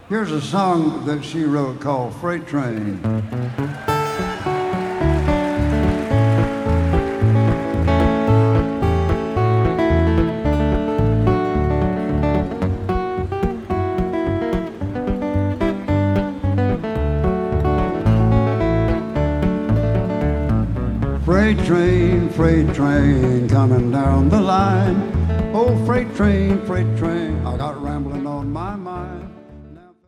Here's a song that she wrote called Freight Train. Freight train coming down the line. Oh, freight train, I got rambling on my mind.